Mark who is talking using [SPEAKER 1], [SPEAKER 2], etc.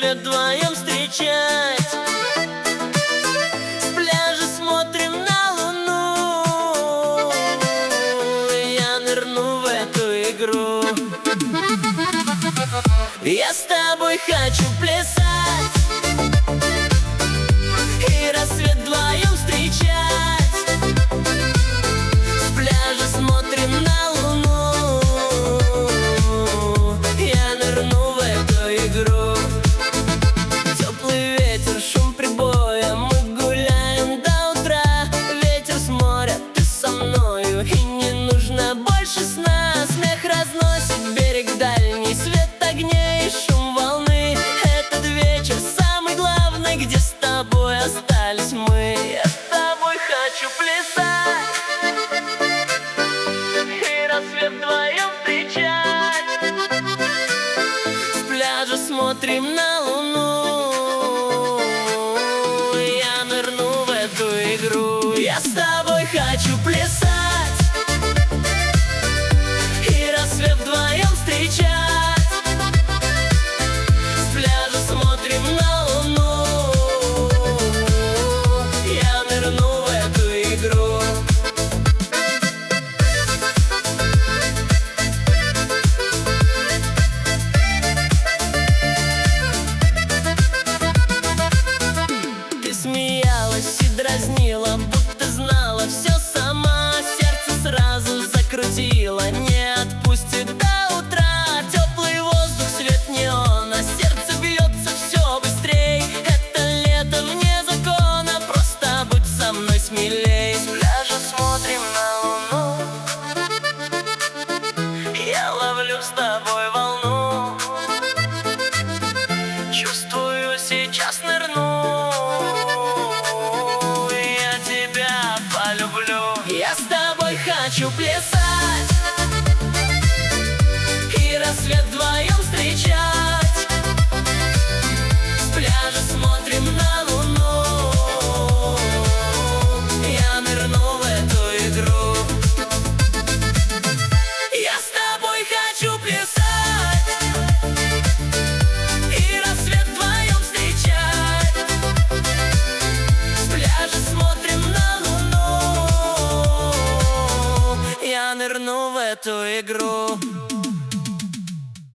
[SPEAKER 1] рассвет вдвоем встречать. С пляжа смотрим на луну, я нырну в эту игру. Я с тобой хочу плясать и рассвет вдвоем встречать. С пляжа смотрим на луну, я нырну в эту игру. Теплый ветер, шум прибоя, мы гуляем до утра. Ветер с моря, ты со мною, и не нужно больше сна. Смех разносит берег дальний, свет огней и шум волны. Этот вечер самый главный, где с тобой остались мы. Я с тобой хочу плясать и рассвет вдвоем встречать. С пляжа смотрим на луну, я нырну в эту игру. Я с тобой хочу плясать и рассвет вдвоем встречать. С пляжа смотрим на луну, я нырну в эту игру. Ты смеялась и дразнила, будто знала все сама. Сердце сразу закрутило, не отпустит до утра. Теплый воздух, свет неона, сердце бьется все быстрей. Это лето вне закона, просто будь со мной смелей. С пляжа смотрим на луну, я ловлю с тобой волну. Чувствую, сейчас нырну, я тебя полюблю. Я с тобой хочу плясать и рассвет вдвоем встречать. С пляжа смотрим на луну, я нырну в эту игру. Я с тобой хочу плясать и рассвет вдвоем встречать. С пляжа смотрим на луну, я нырну в эту игру.